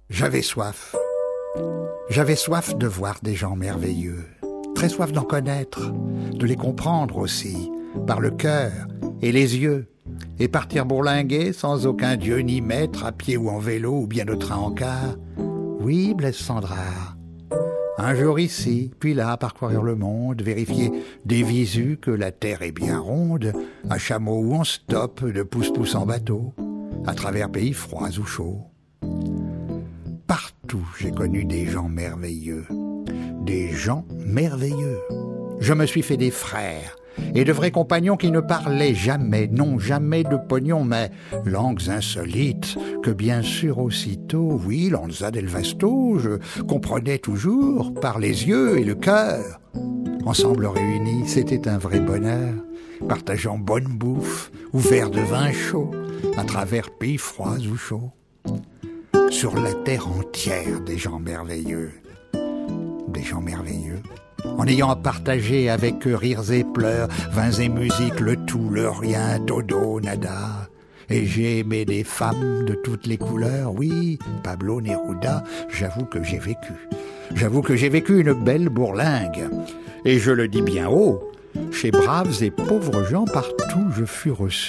J'avais soif. J'avais soif de voir des gens merveilleux, très soif d'en connaître, de les comprendre aussi, par le cœur et les yeux, et partir bourlinguer sans aucun dieu ni maître, à pied ou en vélo ou bien au train en car. Oui, Blaise Cendrars. Un jour ici, puis là, parcourir le monde, vérifier des visus que la terre est bien ronde, un chameau où on stoppe de pouce-pouce en bateau, à travers pays froids ou chauds. Partout, j'ai connu des gens merveilleux. Des gens merveilleux. Je me suis fait des frères et de vrais compagnons qui ne parlaient jamais, non jamais de pognon, mais langues insolites que bien sûr aussitôt, oui, Lanza del Vasto, je comprenais toujours par les yeux et le cœur. Ensemble réunis, c'était un vrai bonheur, partageant bonne bouffe ou verre de vin chaud, à travers pays froids ou chauds. Sur la terre entière, des gens merveilleux. Des gens merveilleux. En ayant à partager avec eux rires et pleurs, vins et musique, le tout, le rien, todo, nada. Et j'ai aimé des femmes de toutes les couleurs, oui, Pablo Neruda, j'avoue que j'ai vécu. J'avoue que j'ai vécu une belle bourlingue. Et je le dis bien haut, chez braves et pauvres gens, partout je fus reçu.